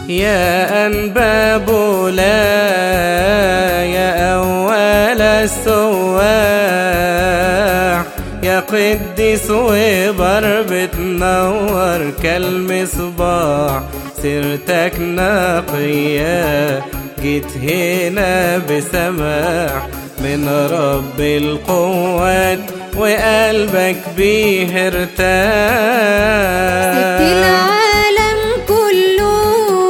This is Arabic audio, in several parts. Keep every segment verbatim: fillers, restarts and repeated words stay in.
يا أنباب لا يا أول السواح، يا قديس وبر بتنور كالمصباح. سيرتك نقية جيت هنا بسماح من رب القوات، وقلبك بيه ارتاح. سبت العالم كله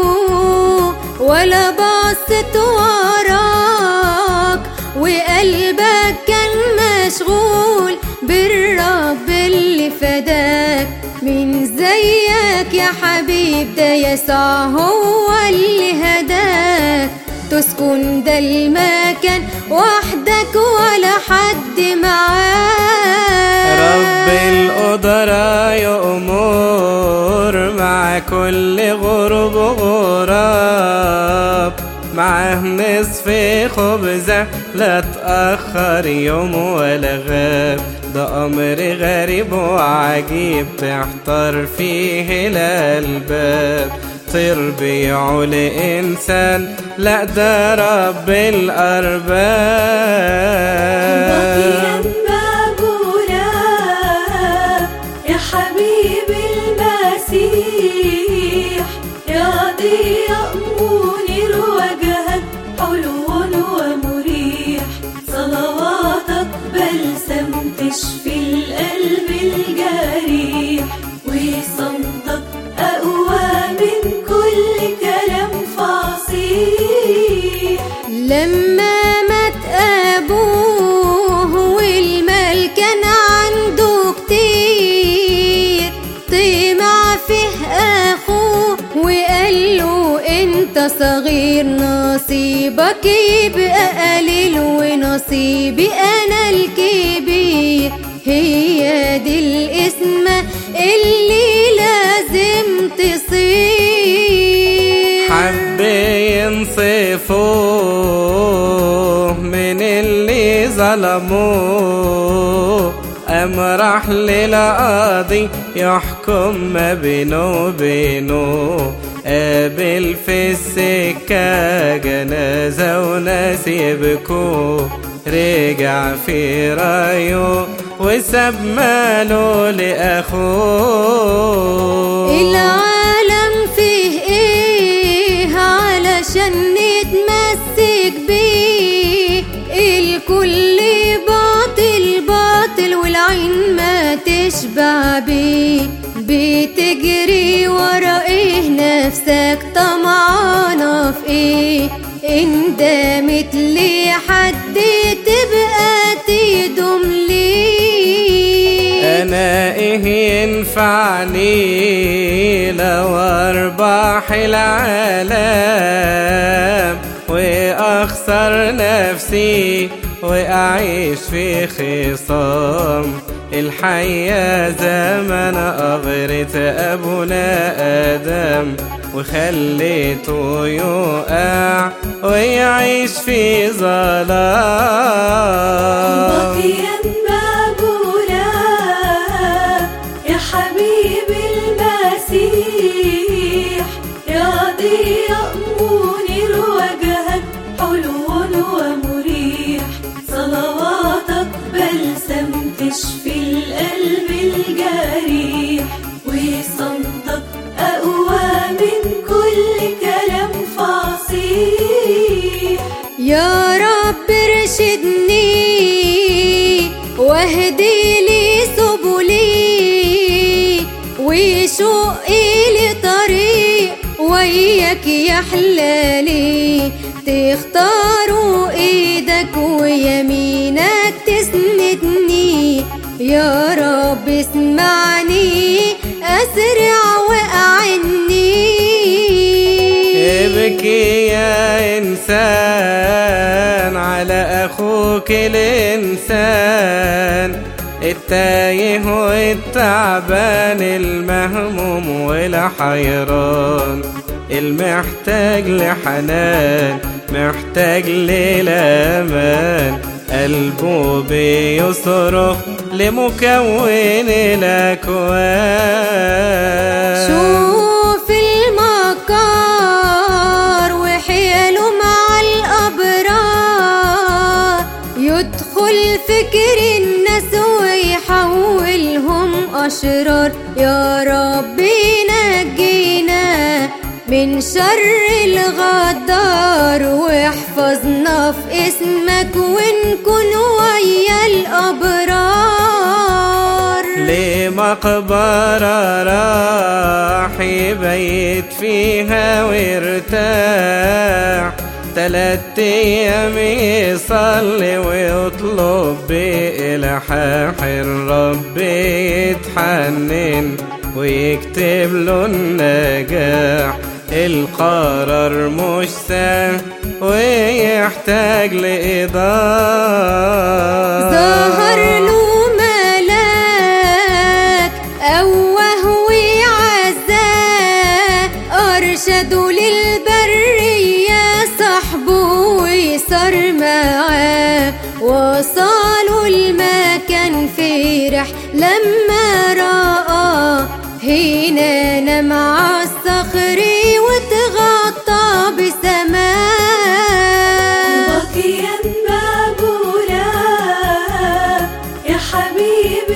ولا بصت وراك، وقلبك كان مشغول بالرب اللي فداك. من زيك يا حبيب ده يسوع هو اللي هداك. تسكن ده المكان وحدك ولا حد معاك. رب القدرة يأمر مع كل غرب غراب، معاه نصف خبزة لا تأخر يوم ولا غاب. ده أمر غريب وعجيب تحتار فيه الألباب. طير بيعه لإنسان لا ده رب الأرباب. يا حبيب المسيح يا ضياء منير وجهك حلو ومريح. صلواتك بلسم تشفي القلب الجريح، وصمتك أقوى من كل كلام فصيح. لما مات أبوه والمال كان عنده كتير، طمع فيه أخوه وقال له أنت صغير، نصيبك يبقى قليل ونصيبي أنا الكبير. هي دي القسمة اللي لازم تصير. حب ينصفوه من اللي ظلموه، قام راح للقاضي يحكم ما بينه وبينه. قابل في السكة جنازة وناس يبكوه، رجع في رايه وساب ماله لأخوه. العالم فيه ايه علشان نتمسك بيه؟ الكل باطل باطل والعين ما تشبع بيه. بتجري ورا ايه نفسك طمعانة في ايه؟ ان دامت لي حد تبقى تدوم ليه؟ انا ايه ينفعني لو اربح العالم واخسر نفسي واعيش في خصام الحياة؟ زمن اغرت ابونا ادم وخليته يقع ويعيش في ظلام. يا حبيب المسيح يا ضياء منير وجهك حلو ومريح. صلواتك بلسم تشفي القلب الجريح، وصمتك أقوى من كل كلام فصيح. يا رب ارشدني واهدي لي سبلي، وشوقي لطريق وياك يا حلالي. تختاروا ايدك ويمينك تسندني، يا رب اسمعني اسرع واعني. ابكي يا انسان على اخوك الانسان، التايه والتعبان المهموم والحيران، المحتاج لحنان محتاج للأمان. قلبه بيصرخ لمكون الأكوان. شوف المكان الفكر الناس ويحولهم أشرار. يا رب نجينا من شر الغدار، واحفظنا في اسمك ونكون ويا الأبرار. لمقبرة راح يبيت فيها ويرتاح، تلات ايام يصلي ويطلب بإلحاح. الرب يتحنن ويكتب له النجاح، القرار مش سهل ويحتاج لإيضاح. ظهر له ملاك أوه وعزاه، أرشده للبرية صاحبه وصار معاه. وصلوا المكان فرح لما رأى، هنا نام على الصخر واتغطى بسماء. باقيا مقبولا يا حبيب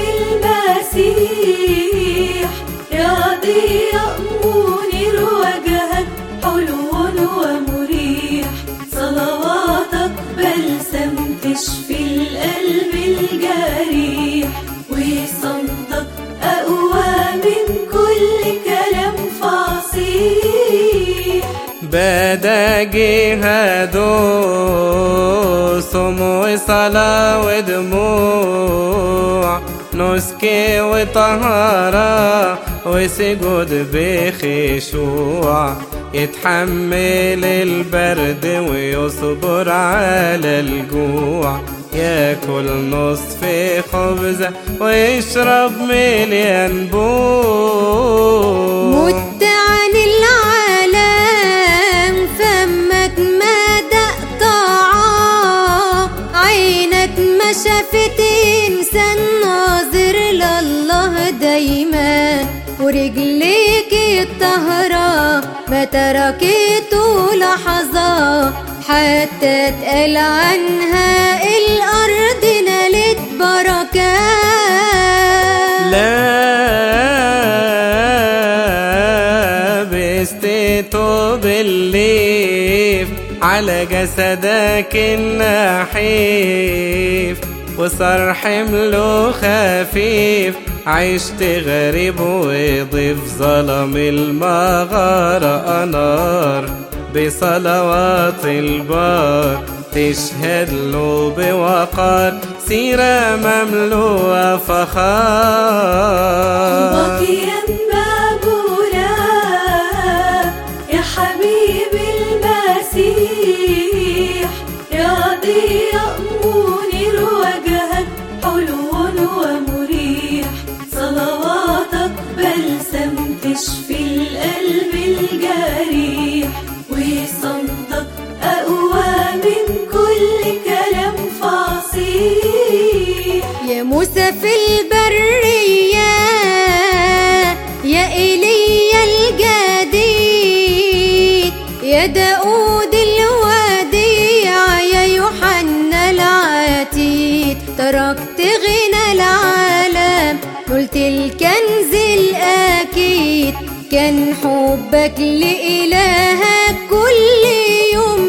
المسيح، يا ضياء منير وجهك حلو ومريح. صلواتك بلسم تشفي القلب الجريح، وصمتك أقوى من كل كلام فصيح. بدا جهاد صوم وصلاة ودموع، نسك وطهارة وسجود بخشوع. يتحمل البرد ويصبر على الجوع، ياكل نصف خبزة ويشرب مليان بوع. مت عن العالم فمك ما دقطعه، عينك ما شافت إنسان ناظر لله دايما. ورجليك الطهرة ما تركته لحظة، حتى اتقال عنها الأرض نالت بركات. لابست ثوب الليف على جسدك النحيف، وصار حمله خفيف. عشت غريب وضيف، ظلم المغارة نار. بصلوات البار تشهد له بوقار، سيرة مملوءة فخار. باقيا مقبولا يا حبيب المسيح، يا ضياء منير وجهك حلو ومريح. صلواتك بلسم تشفي القلب الجريح، وصمتك أقوى من كل كلام فصيح. يا موسى في البرية، يا إيليا الجديد، يا داود الوديع، يا يوحنا العتيد. تركت غنى العالم، قلت الكنز الأكيد. كان حبك لإلهك كل يوم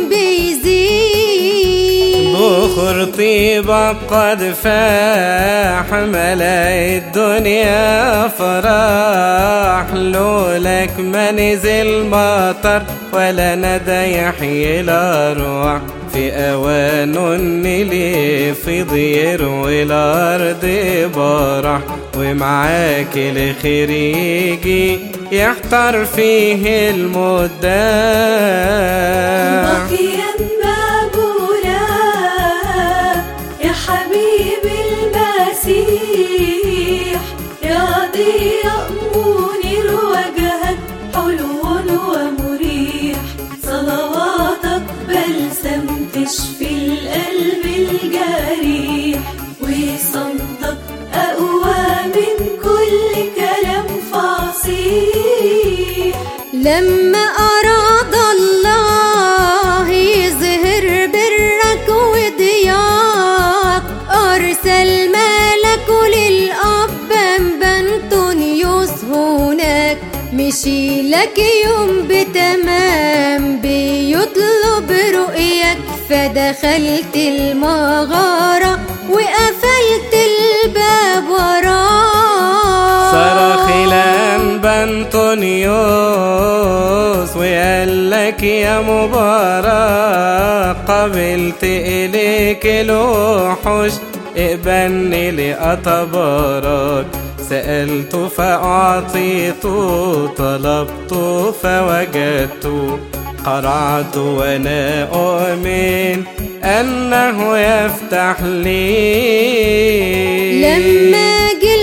بيزيد. بخور طيبك قد فاح، ملا الدنيا فرح. لولاك ما نزل مطر ولا ندى يحيي الأرواح. في أوان النيل يفيض يروي الأرض برح، ومعاك الخير يجي يحتر فيه المداح. باقيا مقبولا يا حبيب المسيح، يا ضياء منير وجهك حلو ومريح. صلواتك بلسم تشفي القلب الجريح، وصمتك أقوى من كل كلام فصيح. لما أراد الله يظهر برك وضياك، أرسل ملك للأب أنطونيوس هناك، مشي لك يوم بتمام بيطلب رؤيك، فدخلت المغارة وقفلت الباب وراك. صرخ الأنبا أنطونيوس وقال لك يا مبارك، قبلت إليك الوحوش اقبلني لأتبارك، سألت فأعطيت، طلبت فوجدت، قرعت وأنا أؤمن أنه يفتح لي. لما جه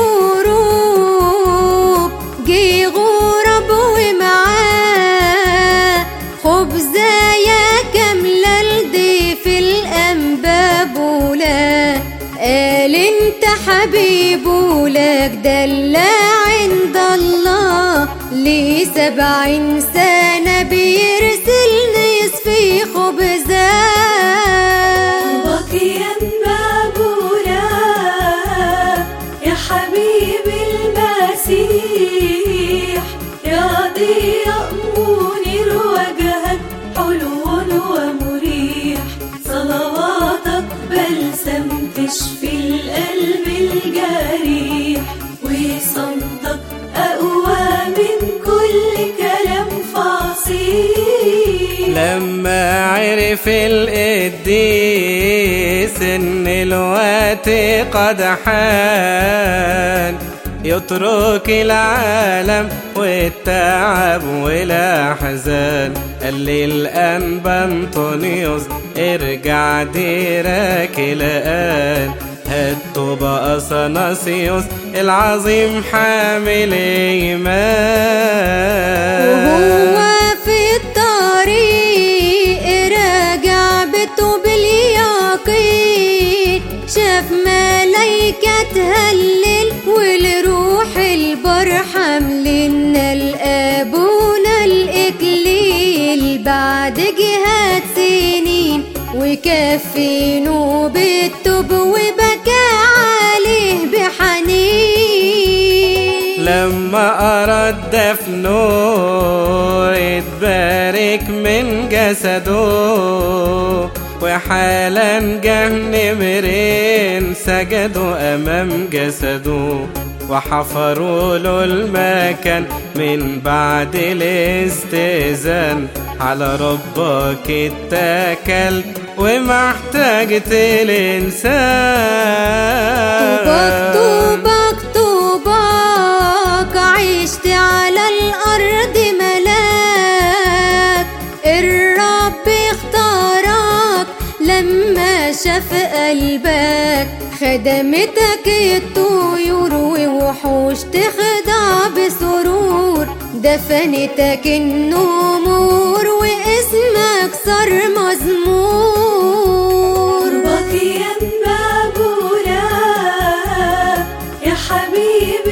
الغروب جه غراب ومعاه خبزايا كاملة لضيف الأنباب، ولا قال انت حبيب ولك دلع عند الله، ليه سبعين سنة بيرسل نصفي خبزات. وبقيا مقبولة يا حبيب المسيح، يا ضياء منير وجهك حلو ومريح، صلواتك بلسم تشفي القلب الجريح، وصمتك أقوى من كل كلام فصيح. لما عرف القديس إن الوقت قد حان، يترك العالم والتعب والأحزان، قال لي الأنبا أنطونيوس ارجع ديرك الآن، هاتوا بقى أثناسيوس العظيم حامل إيمان. وهو في الطريق راجع بيته باليقين، شاف ملايكة تهلل والروح البر حاملنا لأبونا الإكليل، بعد جهاد سنين وكفنوا بالتوب وبكى عليه بحنين. لما أراد دفنه اتبارك من جسده، وحالا جه نمرين سجدوا أمام جسده، وحفروا له المكان من بعد الاستئذان، على ربك اتكلت وما احتاجت الإنسان. طوبك طوبك طوبك عشت على الأرض ملاك، الرب اختارك لما شاف قلبك، خدمتك الطيور ووحوش تخضع بسرور، دفنتك النمور واسمك صار مزمور. بقيا مقبولة يا حبيب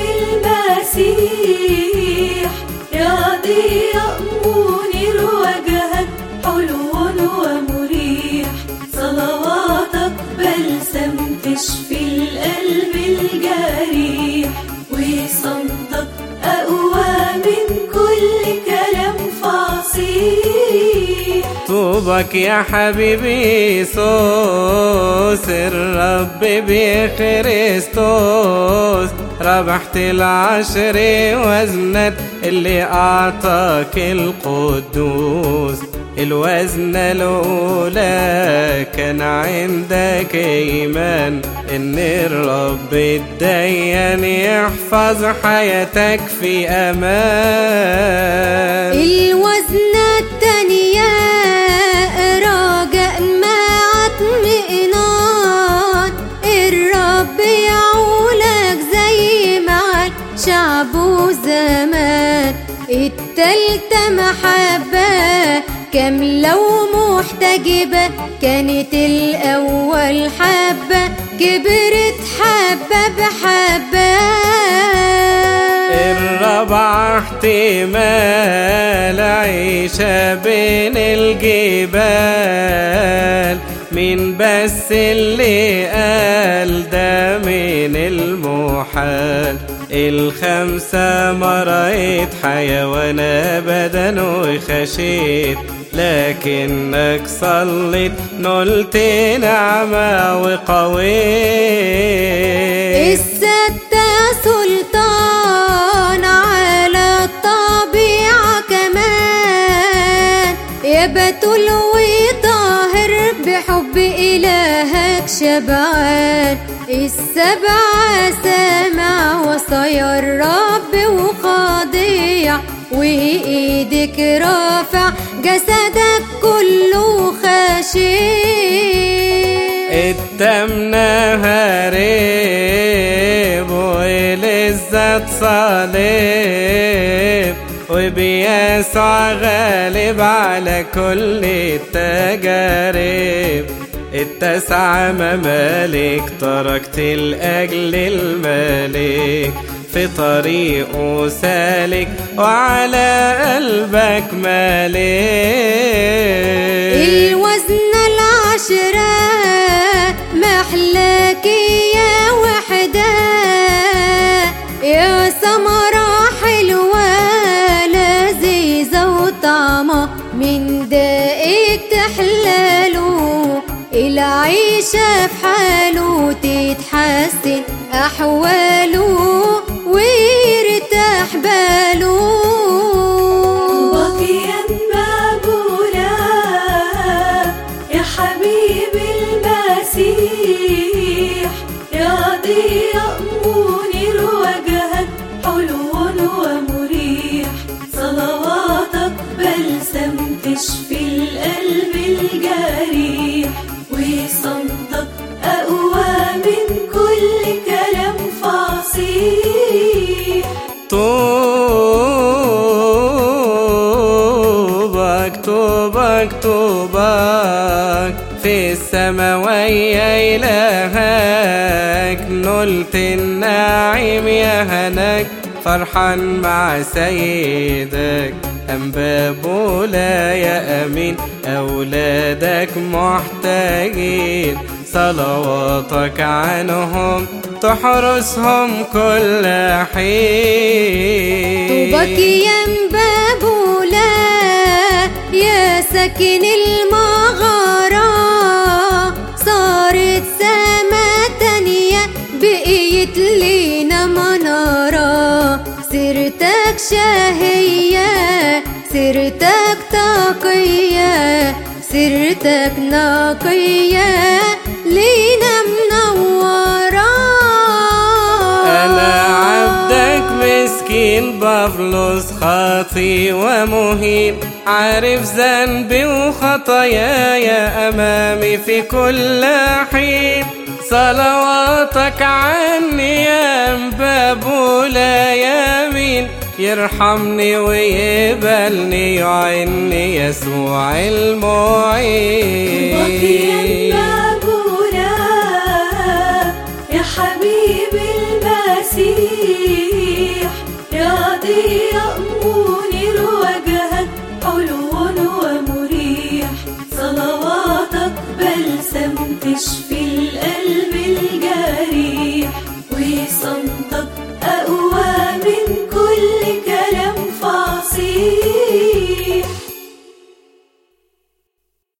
المسيح، يا ضياء منير وجهك حلو ومريح، صلواتك بلسم تشفي القلب الجريح، وصمتك أقوى من كل كلام فصيح. طوبك يا حبيبي يسوس الرب بخريستوس، ربحت العشر وزنات اللي أعطاك القدوس، الوزنة الأولى كان عندك إيمان إن الرب الديان يحفظ حياتك في أمان. الوزنة التانية رجاء مع اطمئنان، الرب يعولك زي ما عاد شعبه زمان، التالتة محبة كاملة ومحتجبة، كانت الأول حبة كبرت حبة بحبة. الرابعة احتمال عيشة بين الجبال، من بني بس اللي قال ده من المحال. الخمسة ما رأيت حيوان أبدا وخشيت، لكنك صليت نلت نعمة وقويت. الستة سلطان على الطبيعة كمان، يا بتول وطاهر بحب إلهك شبعان. السبعة سامع وصايا الرب وخاضع، وإيدك رافع جسدك كله خشيع. التمنها ريب ولذة صليب، وبيسوع غالب على كل التجارب. التسعة ممالك تركت لأجل الملك، في طريقه سالك وعلى قلبك مالك. الوزن العشرة محلاك يا وحدة، يا سمرة حلوة لذيذة وطعمة من دقيق تحلاله. العيشة في حاله تتحسن أحواله ويرتاح باله. طوباك مقبولة يا حبيب المسيح، يا ضياء منير وجهك حلو ومريح. صلواتك بلسم تشفي القلب الجريح، وصمتك أقوى من كل كلام فصيح. طوبك طوبك طوبك في السماوية إلهك، نلت النعيم يا هناك. فرحان مع سيدك أنبابولا يا أمين، أولادك محتاجين. صلواتك عنهم تحرسهم كل حين. طوباك يا مبابولا يا ساكن المغارة، صارت سما تانية بقيت لينا منارة. سيرتك شهية سيرتك تقية، سيرتك نقية لينا منورة. أنا عبدك مسكين بفلس خاطي ومهين، عارف ذنبي وخطاياي أمامي في كل حين. صلواتك عني يا مبابولا يمين، يرحمني ويقبلني يعيني يسوع المعين. طوباك يا مقبولة يا حبيب المسيح،